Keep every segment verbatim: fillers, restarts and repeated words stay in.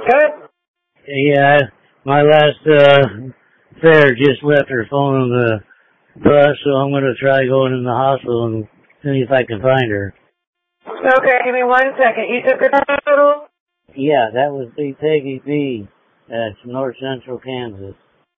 Good. Yeah, my last uh, fare just left her phone on the bus, so I'm going to try going in the hospital and see if I can find her. Okay, give me one second. You took her to the hospital? Yeah, that was the Peggy B. That's North Central Kansas.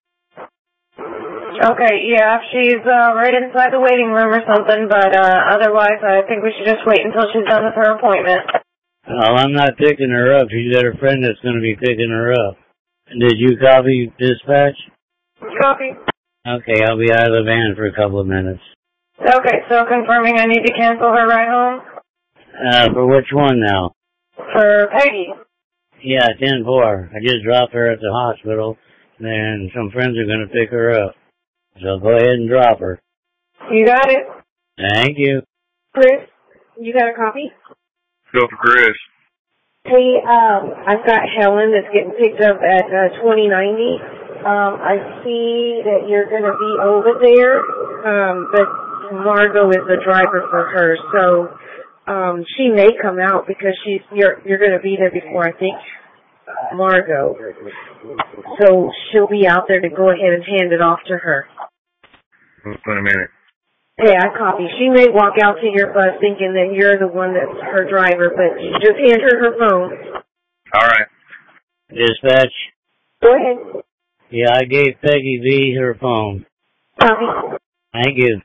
Okay, yeah, she's uh, right inside the waiting room or something, but uh, otherwise I think we should just wait until she's done with her appointment. Well, I'm not picking her up. She's got a friend that's going to be picking her up. Did you copy dispatch? Copy. Okay, I'll be out of the van for a couple of minutes. Okay, so confirming I need to cancel her ride home? Uh, for which one now? For Peggy. Yeah, ten four. I just dropped her at the hospital, and some friends are going to pick her up. So go ahead and drop her. You got it. Thank you. Chris, you got a copy? Go for Chris. Hey, um, I've got Helen that's getting picked up at uh, twenty ninety. Um, I see that you're going to be over there, um, but Margot is the driver for her, so um, she may come out because she's you're you're going to be there before I think Margot. So she'll be out there to go ahead and hand it off to her. Wait a minute. Hey, I copy. She may walk out to your bus thinking that you're the one that's her driver, but just hand her her phone. All right. Dispatch. Go ahead. Yeah, I gave Peggy V her phone. Copy. Thank you.